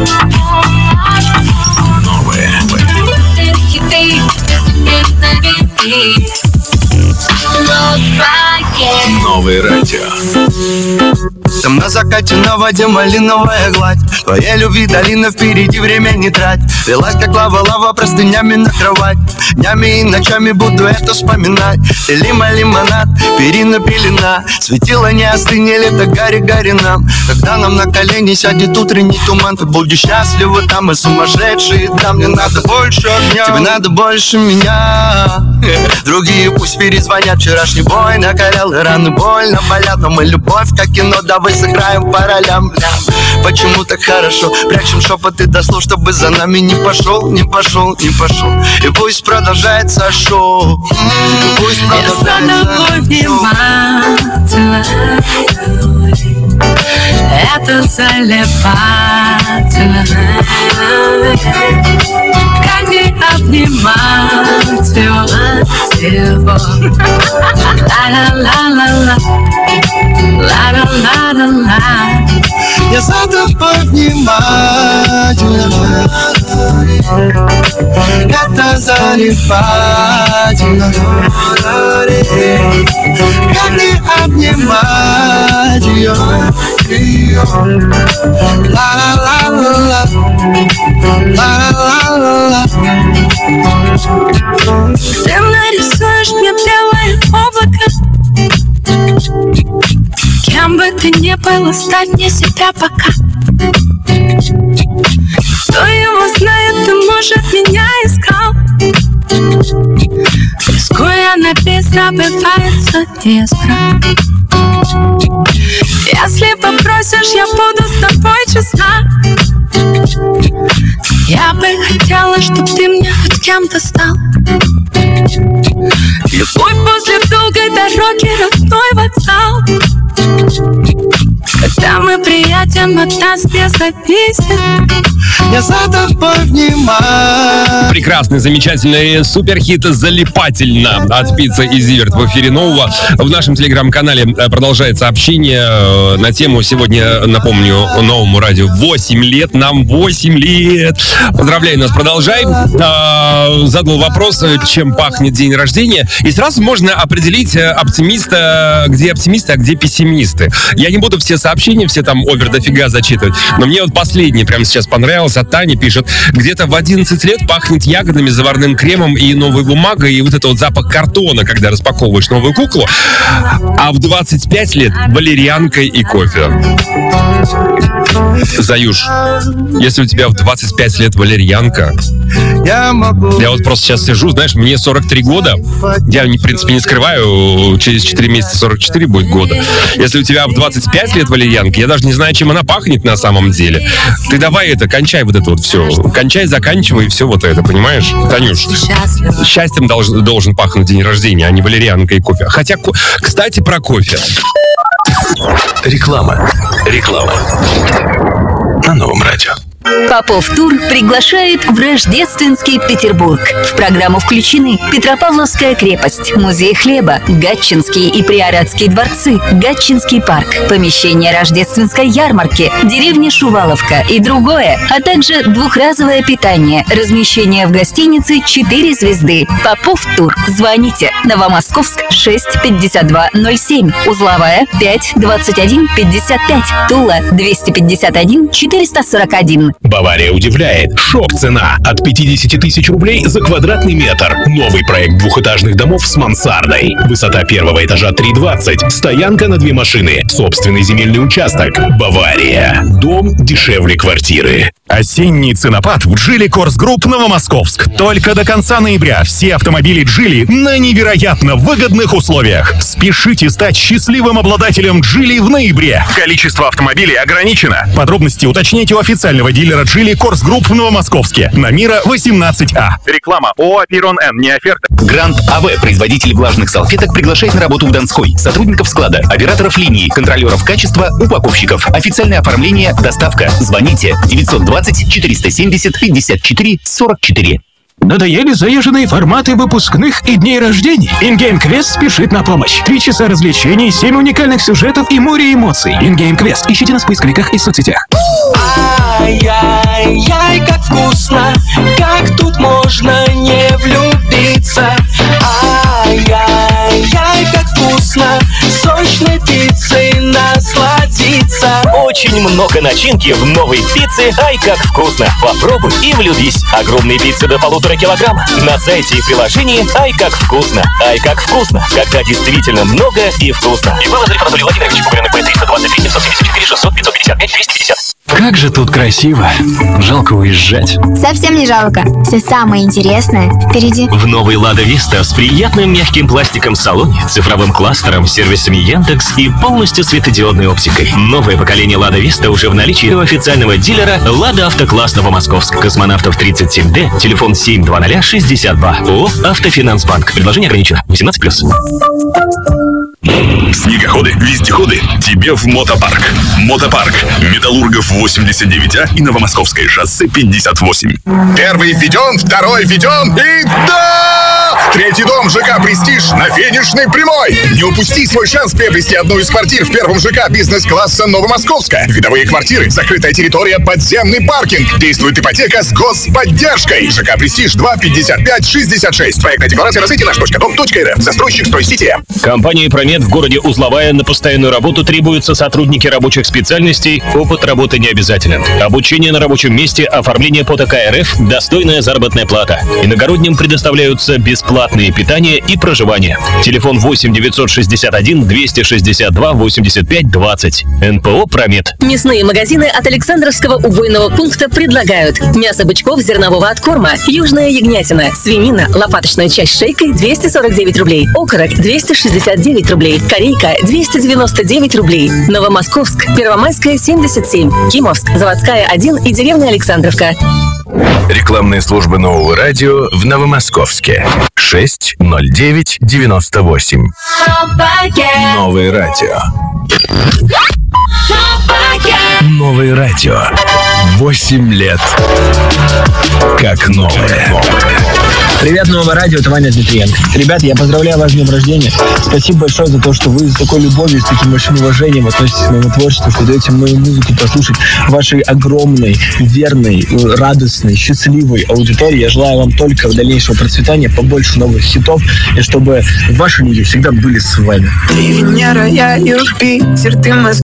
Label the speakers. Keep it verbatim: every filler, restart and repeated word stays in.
Speaker 1: Новое. Новое радио.
Speaker 2: Там на закате на воде малиновая гладь. Твоей любви долина, впереди время не трать. Велась как лава-лава простынями на кровать. Днями и ночами буду это вспоминать. Ты лима, лимонад, перина, пелена. Светило не остынь, лето, гари-гари нам. Когда нам на колени сядет утренний туман, ты будешь счастлива, там мы сумасшедшие. Да, мне надо больше огня, тебе надо больше меня. Другие пусть перезвонят, вчерашний бой накалял, и раны больно болят. Но мы любовь, как кино, давай сыграем по ролям. Почему так хорошо? Прячем шепоты до слов, чтобы за нами не пошел, не пошел, не пошел. И пусть продолжается шоу. И пусть продолжается шоу.
Speaker 3: Это заливательно. Как не обнимать его, его. Ла-ла-ла-ла-ла, ла-ла-ла-ла-ла.
Speaker 2: Я за тобой внимательно. Это заливательно. Как не обнимать ее, ее. Ла-ла-ла-ла-ла, ла-ла-ла-ла-ла.
Speaker 3: Ты нарисуешь мне белое облако. Кем бы ты ни был, оставь мне себя пока. Кто его знает, ты, может, меня искал. Рискуя на быстро, бывается искра. Если попросишь, я буду с тобой честна. Я бы хотела, чтоб ты мне хоть кем-то стал. Любовь после долгой дороги, родной вокзал. Когда мы приедем, от нас не зависит.
Speaker 2: Я за тобой внимательно.
Speaker 4: Прекрасный, замечательный суперхит «Залипательно» от Пицца и Зиверт в эфире Нового. В нашем телеграм-канале продолжается общение на тему, сегодня, напомню, Новому радио восемь лет, нам восемь лет. Поздравляю нас, продолжай. Задал вопрос, чем пахнет день рождения, и сразу можно определить оптимиста, где оптимисты, а где пессимисты. Я не буду все сообщения, все там овер дофига зачитывать, но мне вот последний прямо сейчас понравился. От Тани пишет: где-то в одиннадцать лет пахнет ягодами, заварным кремом и новой бумагой, и вот это вот запах картона, когда распаковываешь новую куклу. А в двадцать пять лет валерьянкой и кофе. Заюш, если у тебя в двадцать пять лет валерьянка, я могу... Я вот просто сейчас сижу, знаешь, мне сорок три года, я, в принципе, не скрываю, через четыре месяца сорок четыре будет года. Если у тебя в двадцать пять лет валерьянка, я даже не знаю, чем она пахнет на самом деле. Ты давай это, кончай вот это вот все. Кончай, заканчивай, все вот это, понимаешь? Танюш, счастьем должен, должен пахнуть день рождения, а не валерьянка и кофе. Хотя, кстати, про кофе.
Speaker 1: Реклама. Реклама. На Новом радио.
Speaker 5: Попов Тур приглашает в рождественский Петербург. В программу включены Петропавловская крепость, музей хлеба, Гатчинские и Приоратские дворцы, Гатчинский парк, помещение рождественской ярмарки, деревня Шуваловка и другое, а также двухразовое питание, размещение в гостинице четыре звезды. Попов Тур. Звоните. Новомосковск шесть пятьдесят два ноль семь, Узловая пять двадцать один пятьдесят пять, Тула двести пятьдесят один четыреста сорок один.
Speaker 1: Бавария удивляет. Шок-цена от пятьдесят тысяч рублей за квадратный метр. Новый проект двухэтажных домов с мансардой. Высота первого этажа три двадцать. Стоянка на две машины. Собственный земельный участок. Бавария. Дом дешевле квартиры.
Speaker 6: Осенний ценопад в Джили Корс Групп Новомосковск. Только до конца ноября все автомобили Джили на невероятно выгодных условиях. Спешите стать счастливым обладателем Джили в ноябре. Количество автомобилей ограничено. Подробности уточните у официального дилера Джили Корс Групп в Новомосковске. На Мира восемнадцать А. Реклама. ООО «Пирон Н». Не оферта.
Speaker 7: Гранд АВ, производитель влажных салфеток, приглашает на работу в Донской. Сотрудников склада, операторов линии, контролеров качества, упаковщиков. Официальное оформление, доставка. Звоните девятьсот двадцать четыреста семьдесят пятьдесят четыре сорок четыре.
Speaker 8: Надоели заезженные форматы выпускных и дней рождений? InGame Quest спешит на помощь. Три часа развлечений, семь уникальных сюжетов и море эмоций. InGame Quest. Ищите нас в поисковиках и соцсетях.
Speaker 2: Ай-яй.
Speaker 9: много начинки в новой пицце «Ай, как вкусно». Попробуй и влюбись. Огромные пиццы до полутора килограмм. На сайте и приложении «Ай, как вкусно». «Ай, как вкусно». Когда действительно много и вкусно. Иван Лазарев Анатолий Владимирович, Кугрин П триста двадцать три семьсот семьдесят четыре шестьсот пятьсот пятьдесят пять двести пятьдесят.
Speaker 10: Как же тут красиво. Жалко уезжать.
Speaker 11: Совсем не жалко. Все самое интересное впереди.
Speaker 12: В новой Лада Виста с приятным мягким пластиком в салоне, цифровым кластером, сервисами Яндекс и полностью светодиодной оптикой. Новое поколение Лада Виста уже в наличии у официального дилера Лада Автокласс Новомосковск. Космонавтов тридцать семь Д, телефон семь два ноль шестьдесят два. ООО «Автофинансбанк». Предложение ограничено. восемнадцать плюс.
Speaker 1: Снегоходы, вездеходы, тебе в мотопарк. Мотопарк. Металлургов восемьдесят девять А и Новомосковское шоссе пятьдесят восемь.
Speaker 13: Первый введен, второй введен и да! Третий дом ЖК «Престиж» на финишной прямой. Не упусти свой шанс приобрести одну из квартир в первом ЖК бизнес-класса Новомосковска. Видовые квартиры, закрытая территория, подземный паркинг. Действует ипотека с господдержкой. ЖК «Престиж» два пятьдесят пять шестьдесят шесть. Проектная декларация на сайте наш точка дом точка эр эф. Застройщик «Стройсити».
Speaker 9: Компания «Промет» в городе Узловая. На постоянную работу требуются сотрудники рабочих специальностей. Опыт работы не обязателен. Обучение на рабочем месте, оформление по тэ ка эр эф, достойная заработная плата. Иногородним предоставляются бесплатные питание и проживание. Телефон восемь девятьсот шестьдесят один двести шестьдесят два восемьдесят пять двадцать. эн пэ о «Промет».
Speaker 14: Мясные магазины от Александровского убойного пункта предлагают мясо бычков зернового откорма, южная ягнятина, свинина, лопаточная часть шейкой двести сорок девять рублей, окорок двести шестьдесят девять рублей, корейка двести девяносто девять рублей. Новомосковск, Первомайская семьдесят семь, Кимовск, Заводская один и деревня Александровка.
Speaker 1: Рекламные службы нового радио в Новомосковске. шесть ноль девять девяносто восемь. Новое радио. Новое радио. Восемь лет. Как новое.
Speaker 15: Привет, Новое радио, это Ваня Дмитриенко. Ребята, я поздравляю вас с днем рождения. Спасибо большое за то, что вы с такой любовью, с таким большим уважением относитесь к моему творчеству, что даете мою музыку послушать вашей огромной, верной, радостной, счастливой аудитории. Я желаю вам только дальнейшего процветания, побольше новых хитов, и чтобы ваши люди всегда были с вами.
Speaker 3: Ты Венера, я Юпитер, ты Москва.